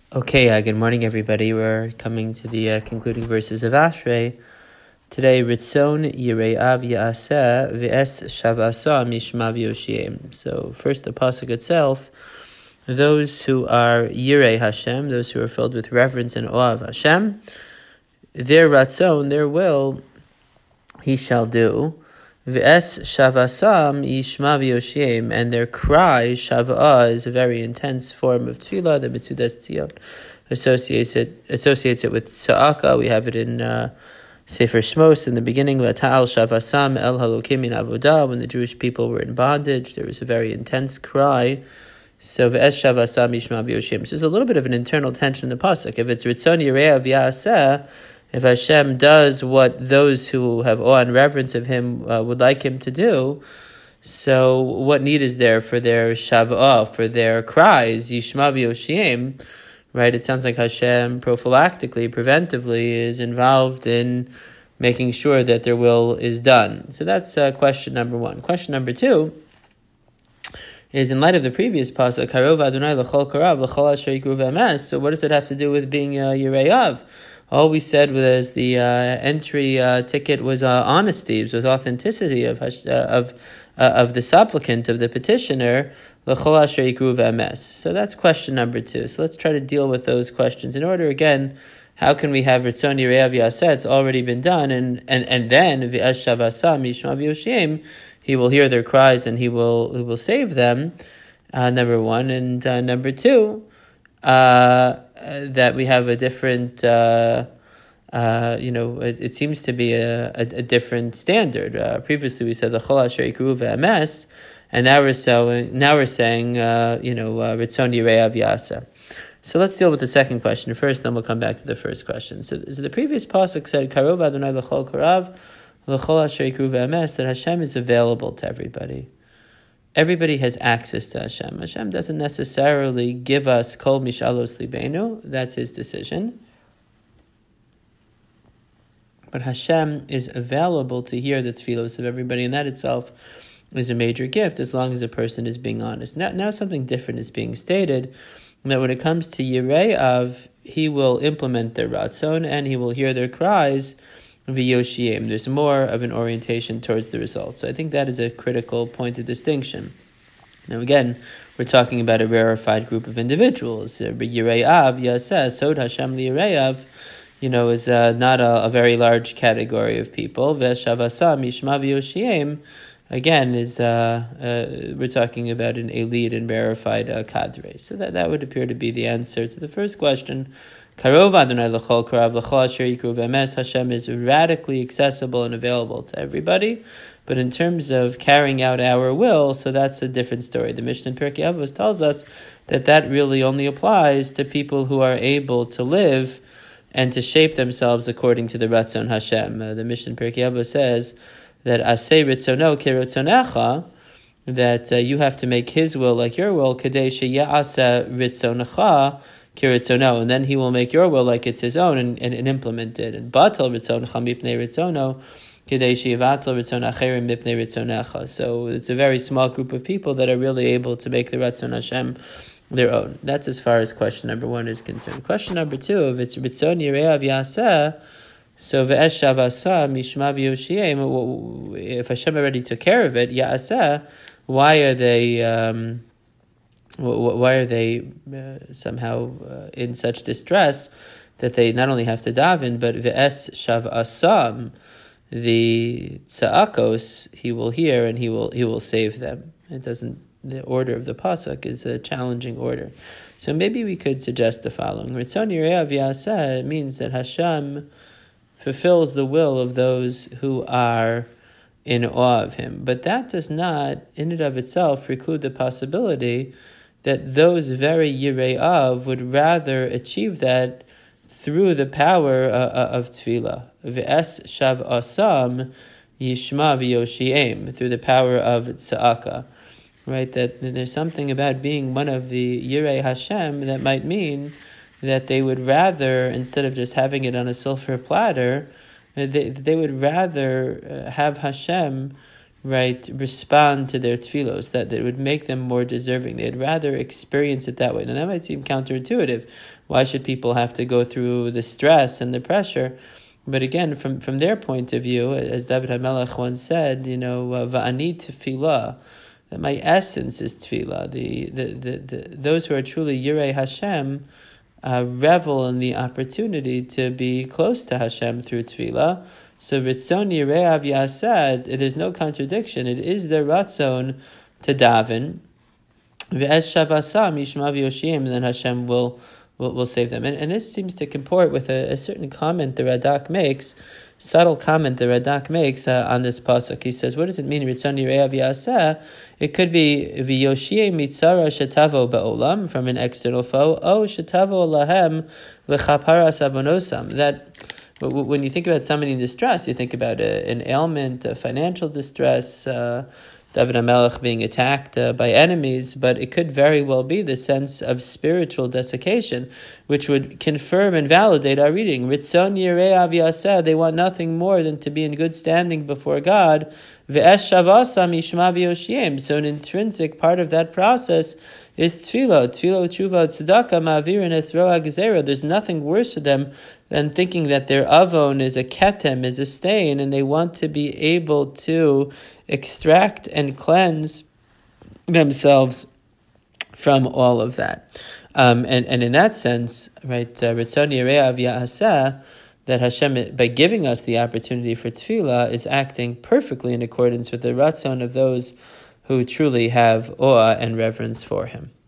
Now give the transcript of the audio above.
Okay, good morning, everybody. We're coming to the concluding verses of Ashrei. Today, Ritzon Yire'av Ya'aseh V'es Shavasa Mishma V'yoshiem. So, first, the pasuk itself. Those who are Yirei Hashem, those who are filled with reverence and awe of Hashem, their Ratzon, their will, he shall do. V'es Shavasam Yishma V'yoshiem, and their cry, Shavah, is a very intense form of tefillah. The Metzudas Tzion associates it with Tza'aka. We have it in Sefer Shmos in the beginning, Vata'al Shavasam El Halokim Min Avodah. When the Jewish people were in bondage, there was a very intense cry. So V'es Shavasam Yishma V'yoshiem. So there's a little bit of an internal tension in the pasuk. If it's Ritzon Yire'av Ya'aseh, if Hashem does what those who have awe and reverence of Him would like Him to do, so what need is there for their shavah, for their cries, Yishma V'yoshiem, right? It sounds like Hashem prophylactically, preventively, is involved in making sure that their will is done. So that's question number one. Question number two is, in light of the previous pasuk, Karov Adonai l'chol karav l'chol asher yikru v'emes, so what does it have to do with being Yire'av? All we said was the entry ticket was honesty, it was authenticity of the supplicant, of the petitioner. L'chol asher yikru v'emes. So that's question number two. So let's try to deal with those questions. In order, again, how can we have Ritzon Yire'av Ya'aseh? It's already been done, and then V'es Shavasam Yishma V'yoshiem, He will hear their cries and He will save them. Number one, and number two, that we have a different, it seems to be a different standard. Previously we said l'chol asher yikru v'emes, and now we're saying Ritzon Yire'av Ya'aseh. So let's deal with the second question first, then we'll come back to the first question. So the previous pasuk said Karov Adonai l'chol karav l'chol asher yikru v'emes, that Hashem is available to everybody. Everybody has access to Hashem. Hashem doesn't necessarily give us kol mishalos libenu. That's His decision. But Hashem is available to hear the tefillos of everybody, and that itself is a major gift as long as a person is being honest. Now something different is being stated, that when it comes to Yire'av, He will implement their ratzon and He will hear their cries v'yoshiem. There's more of an orientation towards the result. So I think that is a critical point of distinction. Now again, we're talking about a rarefied group of individuals. Yire'av Ya'aseh, Sod Hashem Li'Yire'av, is not a very large category of people. V'shavasam Yishma V'yoshiem, again, is we're talking about an elite and rarefied cadre. So that would appear to be the answer to the first question. Karov Adonai l'chol karav l'chol asher yikru v'emes, Hashem is radically accessible and available to everybody. But in terms of carrying out our will, so that's a different story. The Mishnah in Pirkei Avos tells us that really only applies to people who are able to live and to shape themselves according to the Ratzon Hashem. The Mishnah in Pirkei Avos says that Aseh Ritzono Keritzonecha, that you have to make His will like your will, Kadei Sheya'aseh Ritzonecha Kiritzono, and then He will make your will like it's His own and implement it. And Batal Ritzonecha Mipnei Ritzono, Kadei Sheyivatal Ritzon Acherim Mipnei Ritzonecha. So it's a very small group of people that are really able to make the Ratzon Hashem their own. That's as far as question number one is concerned. Question number two, if it's Ritzon Yire'av Ya'aseh, so V'es Shavasam Yishma V'yoshiem, if Hashem already took care of it, Ya'aseh, why are they somehow in such distress that they not only have to daven, but V'es Shavasam, the tza'akos, He will hear and He will save them. The order of the pasuk is a challenging order. So maybe we could suggest the following. Ritzon Yire'av Ya'aseh means that Hashem fulfills the will of those who are in awe of Him. But that does not, in and of itself, preclude the possibility that those very Yire'av would rather achieve that through the power of tefillah. V'es Shavasam Yishma V'yoshiem, through the power of tza'aka. Right, that there's something about being one of the Yirei Hashem that might mean that they would rather, instead of just having it on a silver platter, they would rather have Hashem right, respond to their tefillos, that it would make them more deserving. They'd rather experience it that way. And that might seem counterintuitive. Why should people have to go through the stress and the pressure? But again, from their point of view, as David HaMelech once said, va'ani tefillah, that my essence is tefillah. Those who are truly Yirei Hashem revel in the opportunity to be close to Hashem through tefillah. So Ritzon Yirei Av Yaseh, there's no contradiction. It is their Ratzon to daven. Ve'es Shavasam Yishma V'Yoshiem, and then Hashem will save them. And this seems to comport with a certain comment the Radak makes, subtle comment the Radak makes on this pasuk. He says, what does it mean, Ritzon Yirei Av Yaseh? It could be V'Yoshiem Mitzara Shetavo Ba'olam, from an external foe, O Shetavo Lahem L'chaparas Avonosam, that when you think about somebody in distress, you think about an ailment, a financial distress, David HaMelech being attacked by enemies, but it could very well be the sense of spiritual desiccation, which would confirm and validate our reading. Ritzon Yirei Av Yaseh, they want nothing more than to be in good standing before God. Ve'es Shavasam Yishma V'Yoshiem. So an intrinsic part of that process is tefillah, tshuva, tzedakah, ma'avirin es roa gezerah. There's nothing worse for them than thinking that their avon is a ketem, is a stain, and they want to be able to extract and cleanse themselves from all of that. And in that sense, right, Ritzon Yirei Av Yaseh, that Hashem, by giving us the opportunity for tefillah, is acting perfectly in accordance with the ratzon of those who truly have awe and reverence for Him.